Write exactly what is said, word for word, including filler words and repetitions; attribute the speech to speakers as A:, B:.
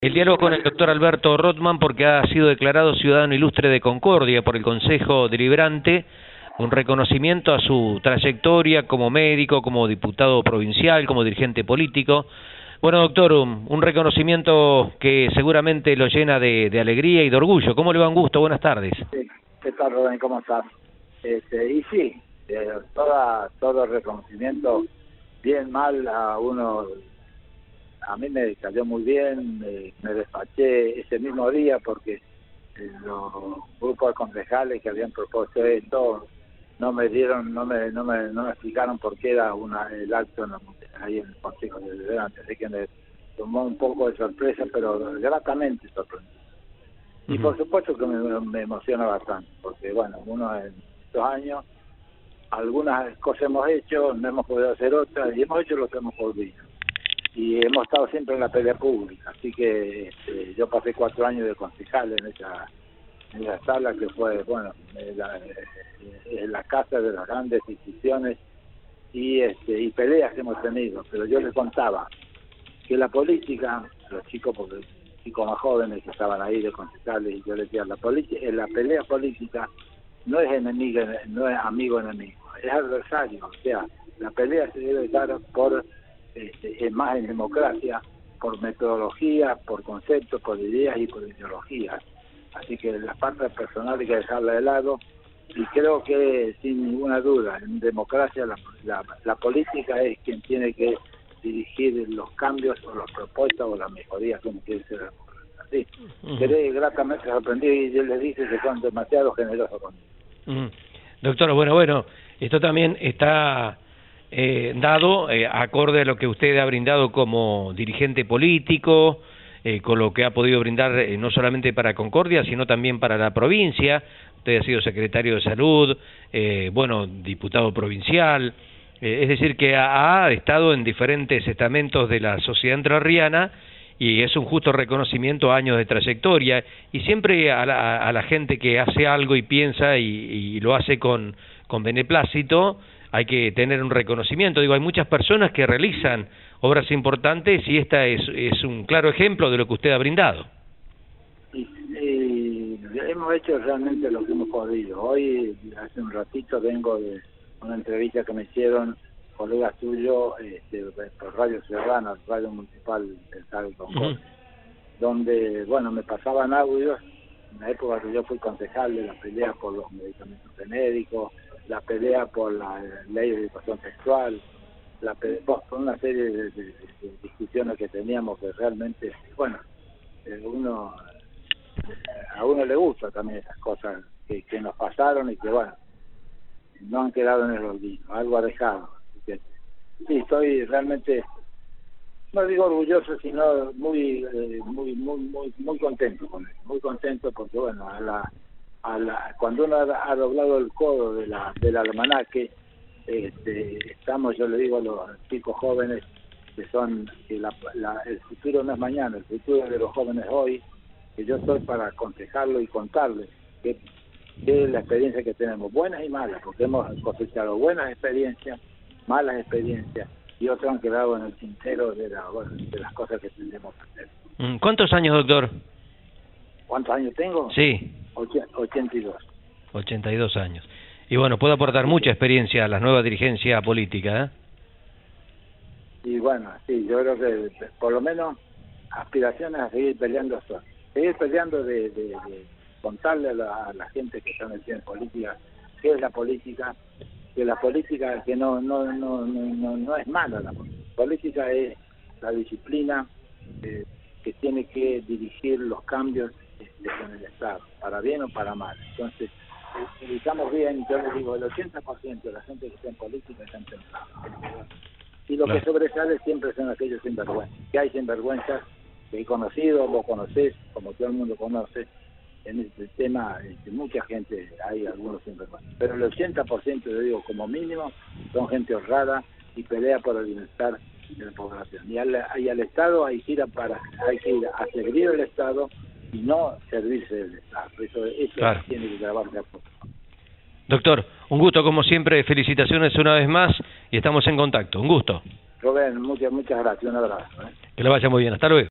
A: El diálogo con el doctor Alberto Rothman, porque ha sido declarado ciudadano ilustre de Concordia por el Consejo Deliberante, un reconocimiento a su trayectoria como médico, como diputado provincial, como dirigente político. Bueno, doctor, un, un reconocimiento que seguramente lo llena de, de alegría y de orgullo. ¿Cómo le va? Un gusto, buenas tardes.
B: Sí, ¿qué tal, Rubén? ¿Cómo estás? Este, y sí, eh, toda, todo el reconocimiento, bien, mal, a uno... A mí me cayó muy bien, me, me despaché ese mismo día porque eh, los grupos de concejales que habían propuesto esto no me dieron, no me, no me, no me explicaron por qué era una, el acto en, ahí en el Consejo Deliberante, así que me tomó un poco de sorpresa, pero gratamente sorprendido. Y por supuesto que me, me emociona bastante, porque bueno, uno en estos años, algunas cosas hemos hecho, no hemos podido hacer otras, y hemos hecho lo que hemos podido. Y hemos estado siempre en la pelea pública, así que este, yo pasé cuatro años de concejal en esa en esa sala que fue, bueno, en la, en la casa de las grandes instituciones y este y peleas que hemos tenido, pero yo les contaba que la política, los chicos, porque los chicos más jóvenes que estaban ahí de concejales, y yo les decía, la política, en la pelea política no es enemigo, no es amigo enemigo, es adversario, o sea, la pelea se debe dar por Este, es más en democracia, por metodología, por conceptos, por ideas y por ideologías. Así que la parte personal hay que dejarla de lado y creo que sin ninguna duda en democracia la, la, la política es quien tiene que dirigir los cambios o las propuestas o las mejorías como quiere ser. Así, uh-huh. Quedé gratamente sorprendido y yo les dije que son demasiado generosos conmigo.
A: Uh-huh. Doctor, bueno, bueno, esto también está... Eh, dado, eh, acorde a lo que usted ha brindado como dirigente político, eh, con lo que ha podido brindar eh, no solamente para Concordia, sino también para la provincia. Usted ha sido secretario de Salud, eh, bueno, diputado provincial, eh, es decir, que ha, ha estado en diferentes estamentos de la sociedad entrerriana y es un justo reconocimiento a años de trayectoria. Y siempre a la, a la gente que hace algo y piensa y, y lo hace con, con beneplácito, hay que tener un reconocimiento. Digo, hay muchas personas que realizan obras importantes y esta es, es un claro ejemplo de lo que usted ha brindado.
B: Y, y hemos hecho realmente lo que hemos podido. Hoy, hace un ratito, vengo de una entrevista que me hicieron colegas tuyos este, por Radio Ciudadana, Radio Municipal del Estado de Concordia, uh-huh. donde, bueno, me pasaban audios en la época que yo fui concejal de la pelea por los medicamentos genéricos, la pelea por la ley de educación sexual, la pelea, por una serie de, de, de discusiones que teníamos que realmente, bueno, uno a uno le gusta también esas cosas que, que nos pasaron y que, bueno, no han quedado en el olvido, algo ha dejado. Así que, sí, estoy realmente, no digo orgulloso, sino muy, eh, muy, muy, muy, muy contento con él, muy contento porque, bueno, a la A la, cuando uno ha, ha doblado el codo de la del almanaque, este, estamos, yo le digo a los chicos jóvenes que son que la, la, el futuro no es mañana, el futuro de los jóvenes hoy, que yo estoy para aconsejarlo y contarles que, que la experiencia que tenemos, buenas y malas, porque hemos cosechado buenas experiencias, malas experiencias y otras han quedado en el tintero de, la, bueno, de las cosas que tendremos que hacer.
A: ¿Cuántos años, doctor?
B: ¿Cuántos años tengo?
A: Sí.
B: ochenta y dos.
A: ochenta y dos años. Y bueno, puede aportar mucha experiencia a la nueva dirigencia política, ¿eh?
B: Y bueno, sí, yo creo que por lo menos aspiraciones a seguir peleando son. Seguir peleando de, de, de contarle a la, a la gente que está metida en política qué es la política, que la política que no no no no no, no es mala la política. La política es la disciplina eh, que tiene que dirigir los cambios en el Estado, para bien o para mal. Entonces, si estamos bien, yo les digo, el ochenta por ciento de la gente que está en política está pensando. Y lo claro. que sobresale siempre son aquellos sinvergüenzas. Que hay sinvergüenzas que he conocido, vos conocés, como todo el mundo conoce, en este tema, este, mucha gente, hay algunos sinvergüenzas. Pero el ochenta por ciento, yo digo, como mínimo, son gente honrada y pelea por el bienestar de la población. Y al, y al Estado hay que ir a, para, hay que ir a servir al Estado y no servirse del Estado. Eso, eso claro. tiene que grabarse a poco.
A: Doctor, un gusto como siempre, felicitaciones una vez más y estamos en contacto. Un gusto.
B: Rubén, muchas, muchas gracias, un abrazo. ¿eh?
A: Que le vaya muy bien, hasta luego.